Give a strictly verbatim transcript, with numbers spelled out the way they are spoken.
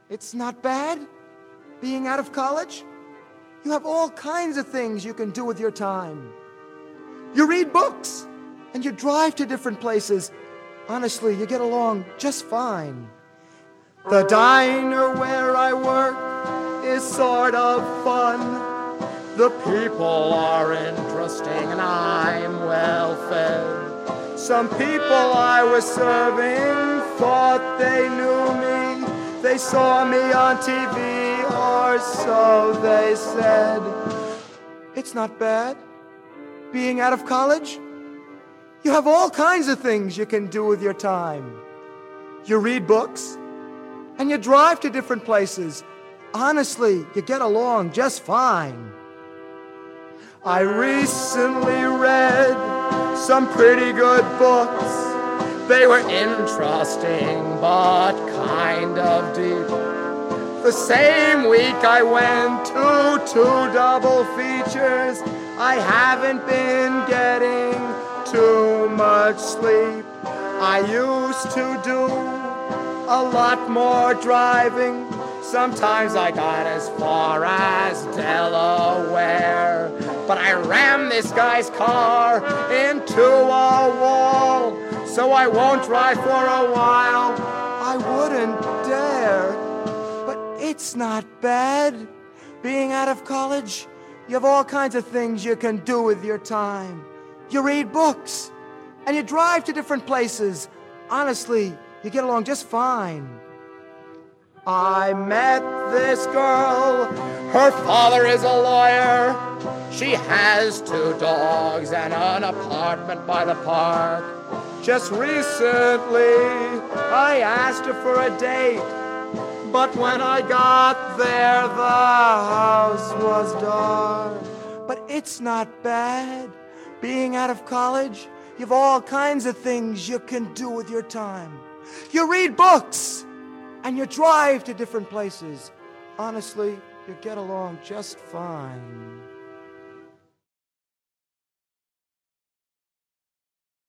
It's not bad being out of college. You have all kinds of things you can do with your time. You read books and you drive to different places. Honestly, you get along just fine. The diner where I work is sort of fun. The people are interesting and I'm well fed. Some people I was serving thought they knew me. They saw me on T V, or so they said. It's not bad being out of college. You have all kinds of things you can do with your time. You read books and you drive to different places. Honestly, you get along just fine. I recently read some pretty good books. They were interesting but kind of deep. The same week I went to two double features. I haven't been getting too much sleep. I used to do a lot more driving. Sometimes I got as far as Delaware. But I rammed this guy's car into a wall. So I won't drive for a while. I wouldn't dare. But it's not bad being out of college. You have all kinds of things you can do with your time. You read books and you drive to different places. Honestly, you get along just fine. I met this girl. Her father is a lawyer. She has two dogs and an apartment by the park. Just recently, I asked her for a date. But when I got there, the house was dark. But it's not bad being out of college. You have all kinds of things you can do with your time. You read books and you drive to different places. Honestly, you get along just fine.